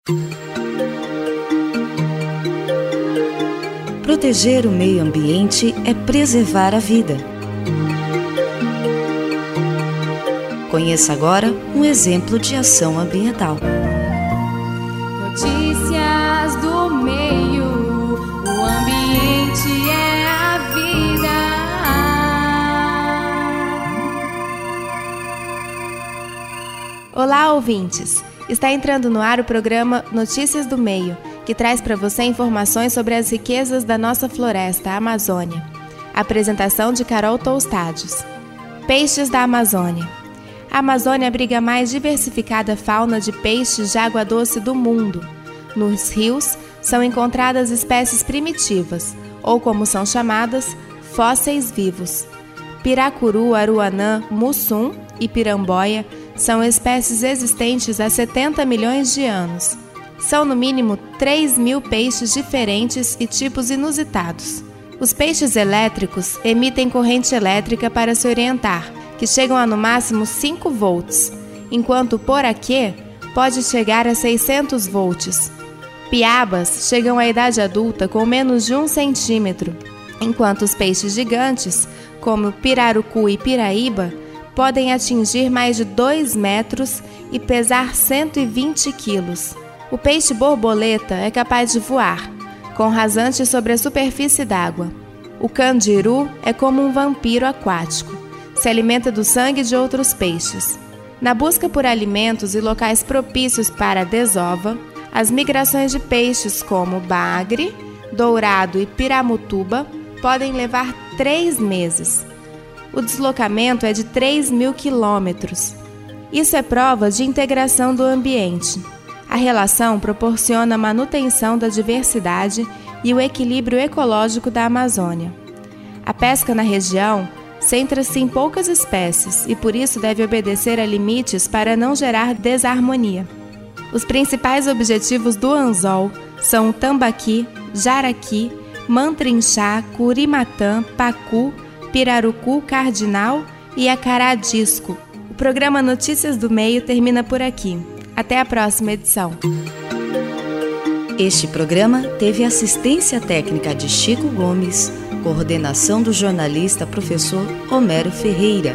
Proteger o meio ambiente é preservar a vida. Conheça agora um exemplo de ação ambiental. Notícias do meio, o ambiente é a vida. Olá, ouvintes! Está entrando no ar o programa Notícias do Meio, que traz para você informações sobre as riquezas da nossa floresta, a Amazônia. Apresentação de Carol Tostados. Peixes da Amazônia. A Amazônia abriga a mais diversificada fauna de peixes de água doce do mundo. Nos rios são encontradas espécies primitivas, ou como são chamadas, fósseis vivos. Piracuru, aruanã, mussum e piramboia são espécies existentes há 70 milhões de anos. São no mínimo 3.000 peixes diferentes e tipos inusitados. Os peixes elétricos emitem corrente elétrica para se orientar, que chegam a no máximo 5 volts, enquanto o poraquê pode chegar a 600 volts. Piabas chegam à idade adulta com menos de 1 centímetro, enquanto os peixes gigantes, como pirarucu e piraíba, podem atingir mais de 2 metros e pesar 120 quilos. O peixe borboleta é capaz de voar, com rasantes sobre a superfície d'água. O candiru é como um vampiro aquático. Se alimenta do sangue de outros peixes. Na busca por alimentos e locais propícios para a desova, as migrações de peixes como bagre, dourado e piramutuba podem levar 3 meses. O deslocamento é de 3.000 quilômetros. Isso é prova de integração do ambiente. A relação proporciona a manutenção da diversidade e o equilíbrio ecológico da Amazônia. A pesca na região centra-se em poucas espécies e por isso deve obedecer a limites para não gerar desarmonia. Os principais objetivos do anzol são o tambaqui, jaraqui, mantrinchá, curimatã, pacu, pirarucu cardinal e acaradisco. O programa Notícias do Meio termina por aqui. Até a próxima edição. Este programa teve assistência técnica de Chico Gomes, coordenação do jornalista professor Homero Ferreira.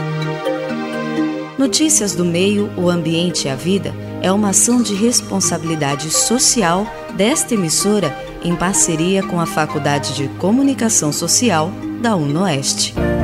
Notícias do Meio, o ambiente e a vida é uma ação de responsabilidade social desta emissora em parceria com a Faculdade de Comunicação Social da UNOeste.